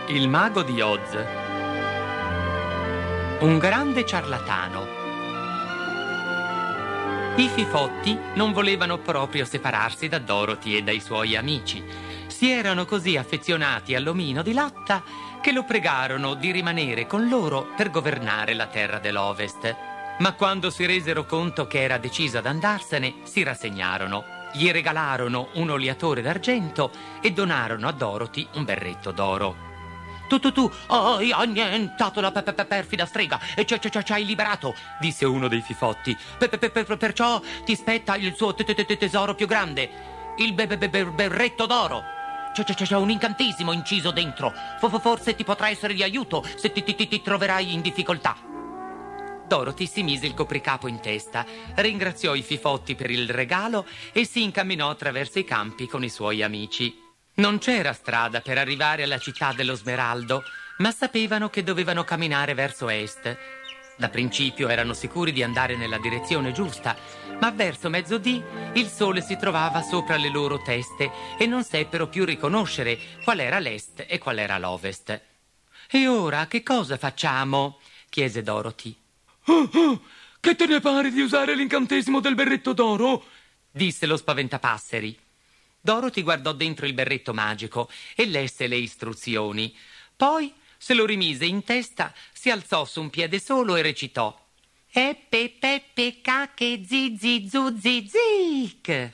Il mago di Oz. Un grande ciarlatano. I fifotti non volevano proprio separarsi da Dorothy e dai suoi amici. Si erano così affezionati all'omino di latta che lo pregarono di rimanere con loro per governare la terra dell'Ovest. Ma quando si resero conto che era deciso ad andarsene, si rassegnarono. Gli regalarono un oliatore d'argento e donarono a Dorothy un berretto d'oro. Tu hai annientato la perfida strega e ci hai liberato, disse uno dei fifotti. Perciò ti spetta il suo tesoro più grande, il berretto d'oro. C'è un incantesimo inciso dentro. Forse ti potrà essere di aiuto se ti troverai in difficoltà. Dorothy si mise il copricapo in testa, ringraziò i fifotti per il regalo e si incamminò attraverso i campi con i suoi amici. Non c'era strada per arrivare alla città dello Smeraldo, ma sapevano che dovevano camminare verso est. Da principio erano sicuri di andare nella direzione giusta, ma verso mezzodì il sole si trovava sopra le loro teste e non seppero più riconoscere qual era l'est e qual era l'ovest. «E ora che cosa facciamo?» chiese Dorothy. Che te ne pare di usare l'incantesimo del berretto d'oro?» disse lo spaventapasseri. Dorothy guardò dentro il berretto magico e lesse le istruzioni. Poi se lo rimise in testa, si alzò su un piede solo e recitò: Eppe, peppe, cacche, zizi, zuzi, zic.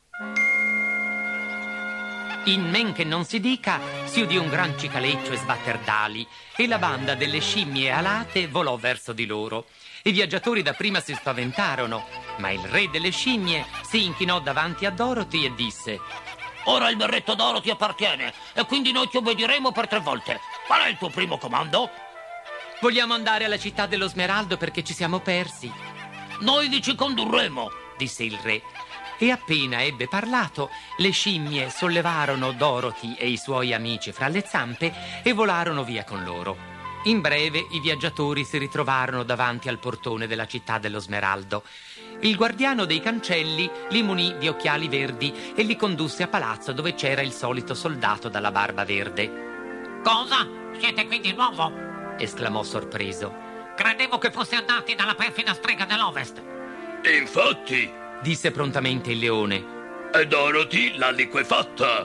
In men che non si dica, si udì un gran cicaleccio e sbatter d'ali e la banda delle scimmie alate volò verso di loro. I viaggiatori dapprima si spaventarono, ma il re delle scimmie si inchinò davanti a Dorothy e disse: Ora il berretto d'oro ti appartiene e quindi noi ti obbediremo per 3 volte. Qual è il tuo primo comando? Vogliamo andare alla città dello Smeraldo perché ci siamo persi. Noi vi ci condurremo, disse il re. E appena ebbe parlato, le scimmie sollevarono Dorothy e i suoi amici fra le zampe e volarono via con loro. In breve i viaggiatori si ritrovarono davanti al portone della città dello Smeraldo. Il guardiano dei cancelli li munì di occhiali verdi e li condusse a palazzo dove c'era il solito soldato dalla barba verde. Cosa? Siete qui di nuovo? Esclamò sorpreso. Credevo che foste andati dalla perfida strega dell'Ovest. Infatti, disse prontamente il leone. E Dorothy l'ha liquefatta.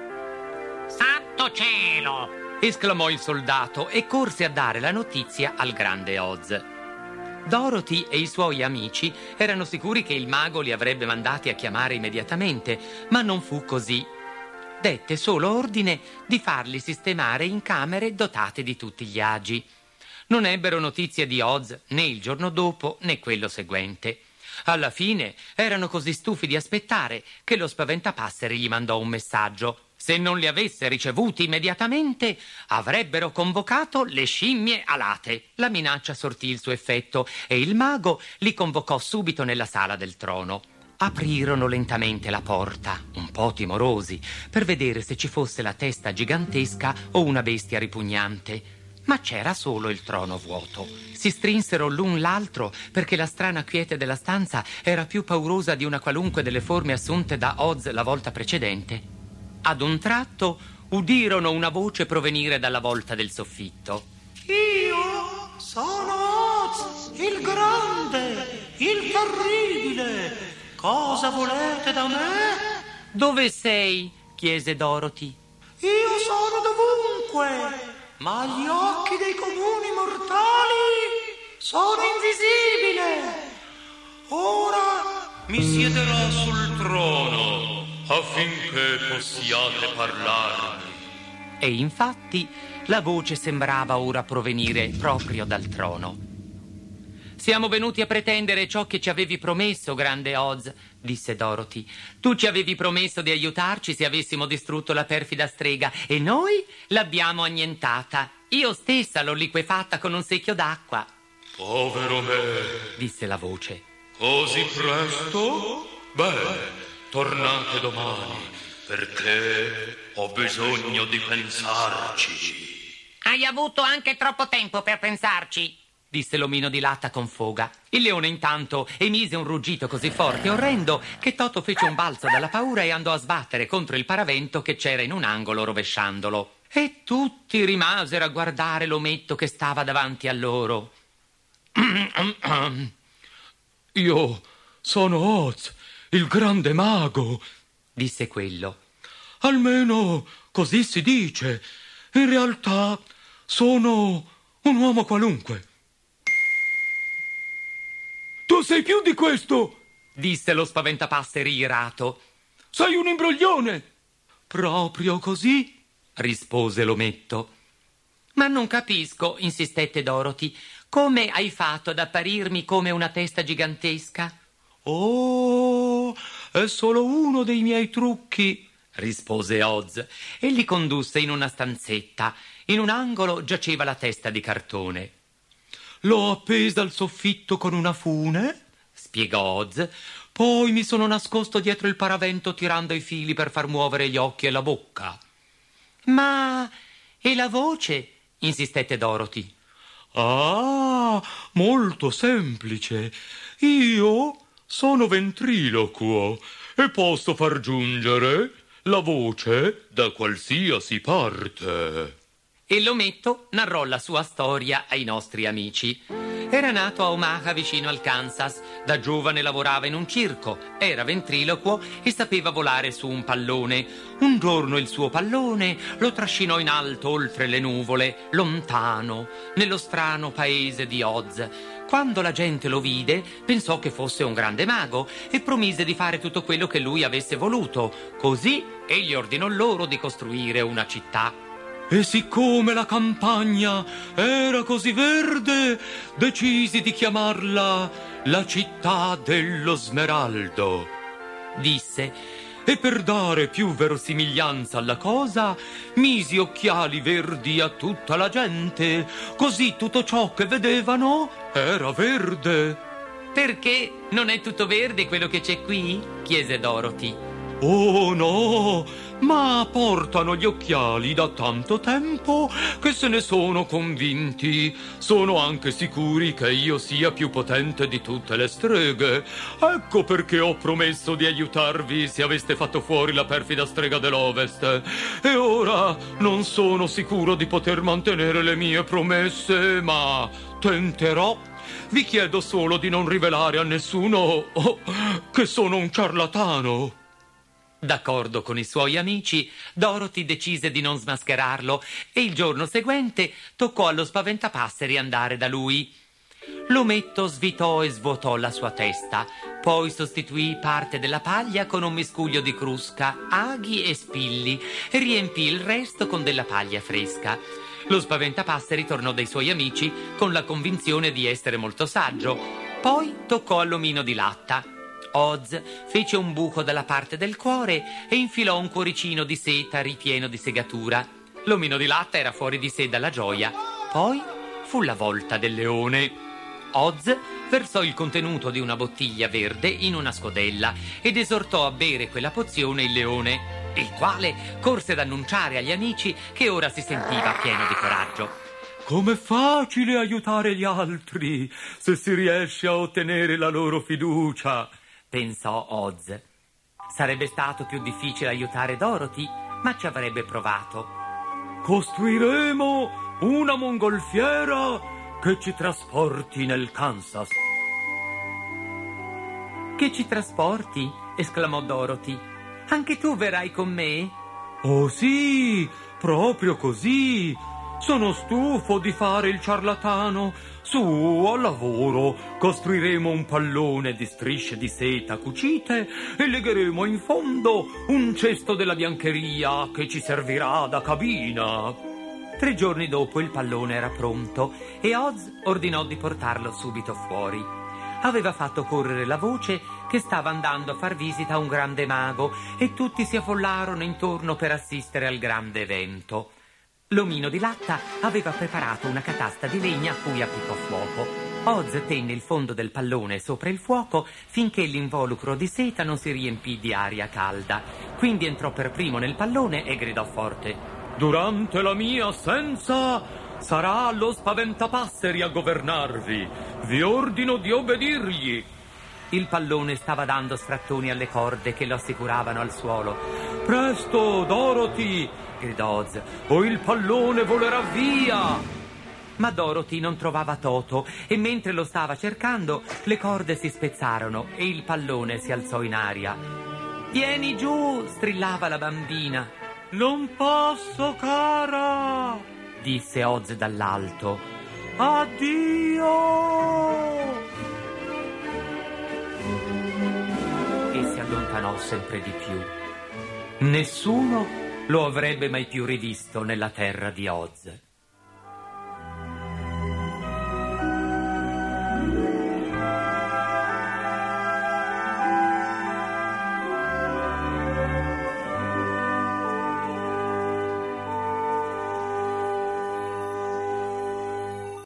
Santo cielo! Esclamò il soldato e corse a dare la notizia al grande Oz. Dorothy e i suoi amici erano sicuri che il mago li avrebbe mandati a chiamare immediatamente, ma non fu così. Dette solo ordine di farli sistemare in camere dotate di tutti gli agi. Non ebbero notizie di Oz né il giorno dopo né quello seguente. Alla fine erano così stufi di aspettare che lo spaventapasseri gli mandò un messaggio. Se non li avesse ricevuti immediatamente, avrebbero convocato le scimmie alate. La minaccia sortì il suo effetto e il mago li convocò subito nella sala del trono. Aprirono lentamente la porta, un po' timorosi, per vedere se ci fosse la testa gigantesca o una bestia ripugnante. Ma c'era solo il trono vuoto. Si strinsero l'un l'altro perché la strana quiete della stanza era più paurosa di una qualunque delle forme assunte da Oz la volta precedente. Ad un tratto udirono una voce provenire dalla volta del soffitto. Io sono Oz, il grande, il terribile. Cosa volete da me? Dove sei? Chiese Dorothy. Io sono dovunque, ma agli occhi dei comuni mortali sono invisibile. Ora mi siederò sul trono affinché possiate parlarmi. E infatti la voce sembrava ora provenire proprio dal trono. Siamo venuti a pretendere ciò che ci avevi promesso, grande Oz, disse Dorothy. Tu ci avevi promesso di aiutarci se avessimo distrutto la perfida strega e noi l'abbiamo annientata. Io stessa l'ho liquefatta con un secchio d'acqua. Povero me, disse la voce. Così presto? Beh, tornate domani, perché ho bisogno di pensarci. Hai avuto anche troppo tempo per pensarci, disse l'omino di latta con foga. Il leone intanto emise un ruggito così forte e orrendo che Toto fece un balzo dalla paura e andò a sbattere contro il paravento che c'era in un angolo rovesciandolo. E tutti rimasero a guardare l'ometto che stava davanti a loro. Io sono Oz, il grande mago, disse quello. Almeno così si dice. In realtà sono un uomo qualunque. Tu sei più di questo, disse lo spaventapasseri irato. Sei un imbroglione. Proprio così, rispose l'ometto. Ma non capisco, insistette Dorothy, come hai fatto ad apparirmi come una testa gigantesca? Oh, è solo uno dei miei trucchi, rispose Oz e li condusse in una stanzetta. In un angolo giaceva la testa di cartone. L'ho appesa al soffitto con una fune, spiegò Oz. Poi mi sono nascosto dietro il paravento tirando i fili per far muovere gli occhi e la bocca. Ma e la voce? Insistette Dorothy. Ah, molto semplice. Io sono ventriloquo e posso far giungere la voce da qualsiasi parte. E l'ometto narrò la sua storia ai nostri amici. Era nato a Omaha, vicino al Kansas. Da giovane lavorava in un circo, era ventriloquo e sapeva volare su un pallone. Un giorno il suo pallone lo trascinò in alto oltre le nuvole, lontano, nello strano paese di Oz. Quando la gente lo vide, pensò che fosse un grande mago e promise di fare tutto quello che lui avesse voluto. Così egli ordinò loro di costruire una città. E siccome la campagna era così verde, decisi di chiamarla la città dello smeraldo, disse. E per dare più verosimiglianza alla cosa, misi occhiali verdi a tutta la gente, così tutto ciò che vedevano era verde. Perché non è tutto verde quello che c'è qui? Chiese Dorothy. Oh no, ma portano gli occhiali da tanto tempo che se ne sono convinti. Sono anche sicuri che io sia più potente di tutte le streghe. Ecco perché ho promesso di aiutarvi se aveste fatto fuori la perfida strega dell'Ovest. E ora non sono sicuro di poter mantenere le mie promesse, ma tenterò. Vi chiedo solo di non rivelare a nessuno che sono un ciarlatano. D'accordo con i suoi amici, Dorothy decise di non smascherarlo e il giorno seguente toccò allo spaventapasseri andare da lui. L'ometto svitò e svuotò la sua testa, poi sostituì parte della paglia con un miscuglio di crusca, aghi e spilli e riempì il resto con della paglia fresca. Lo spaventapasseri tornò dai suoi amici con la convinzione di essere molto saggio. Poi toccò all'omino di latta. Oz fece un buco dalla parte del cuore e infilò un cuoricino di seta ripieno di segatura. L'omino di latta era fuori di sé dalla gioia. Poi fu la volta del leone. Oz versò il contenuto di una bottiglia verde in una scodella ed esortò a bere quella pozione il leone, il quale corse ad annunciare agli amici che ora si sentiva pieno di coraggio. Com'è facile aiutare gli altri se si riesce a ottenere la loro fiducia, pensò Oz. Sarebbe stato più difficile aiutare Dorothy, ma ci avrebbe provato. Costruiremo una mongolfiera che ci trasporti nel Kansas. Che ci trasporti? Esclamò Dorothy. Anche tu verrai con me? Oh sì, proprio così. Sono stufo di fare il ciarlatano. Su, al lavoro. Costruiremo un pallone di strisce di seta cucite e legheremo in fondo un cesto della biancheria che ci servirà da cabina. 3 giorni dopo il pallone era pronto e Oz ordinò di portarlo subito fuori. Aveva fatto correre la voce che stava andando a far visita a un grande mago e tutti si affollarono intorno per assistere al grande evento. L'omino di latta aveva preparato una catasta di legna a cui appiccò fuoco. Oz tenne il fondo del pallone sopra il fuoco finché l'involucro di seta non si riempì di aria calda. Quindi entrò per primo nel pallone e gridò forte: durante la mia assenza sarà lo spaventapasseri a governarvi. Vi ordino di obbedirgli. Il pallone stava dando sfrattoni alle corde che lo assicuravano al suolo. Presto, Dorothy, gridò Oz. o il pallone volerà via! Ma Dorothy non trovava Toto e mentre lo stava cercando le corde si spezzarono e il pallone si alzò in aria. «Vieni giù!» strillava la bambina. Non posso, cara! Disse Oz dall'alto. Addio! E si allontanò sempre di più. Nessuno lo avrebbe mai più rivisto nella terra di Oz.